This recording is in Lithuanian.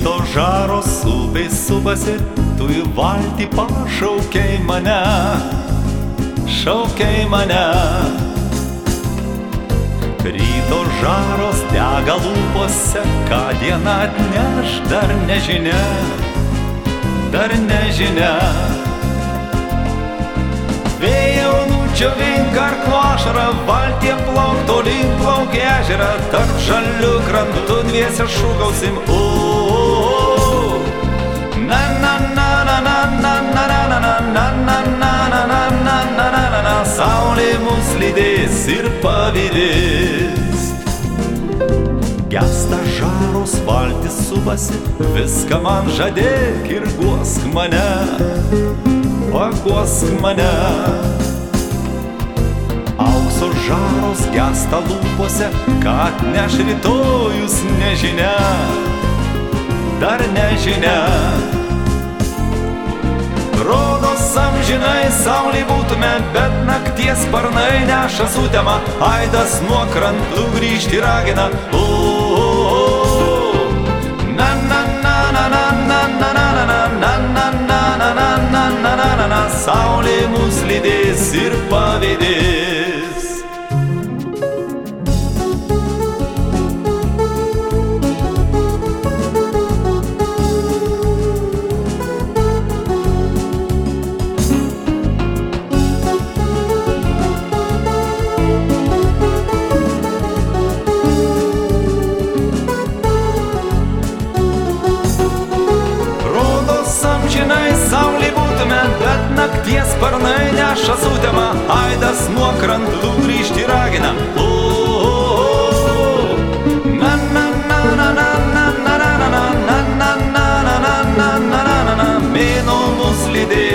Ryto žaros upės supasi, tu į valtį pašaukiai mane, šaukiai mane. Ryto žaros dega lūpose, ką diena atneš, dar nežinia, dar nežinia. Vėjau nudžiovink arklo ašarą, valtie plauk, tolyn plauk į ežerą, tarp žalių krantų dviese šūkausim. Na na na na na na na na na na na na na na na na na na na. Saulė mus lydės ir pavydės. Gęsta žaros, valtis supasi, viską man žadėk ir guosk mane, paguosk mane. Aukso žaros gęsta lūpose, ką atneš rytojus nežinia, dar nežinia. Rodos amžinai saulė būtume, bet nakties sparnai neša sutemą, aidas nuo krantų grįžti ragina. Na na na na na na na na na na na na na na na na na. Saulė mus lydės ir pavydės. Amžinai saulė būtume, bet nakties sparnai neša sutemą, aidas nuo krantų grįžti ragina. Na na na na na na na na na na na na na na na na. Mėnuo mus lydės.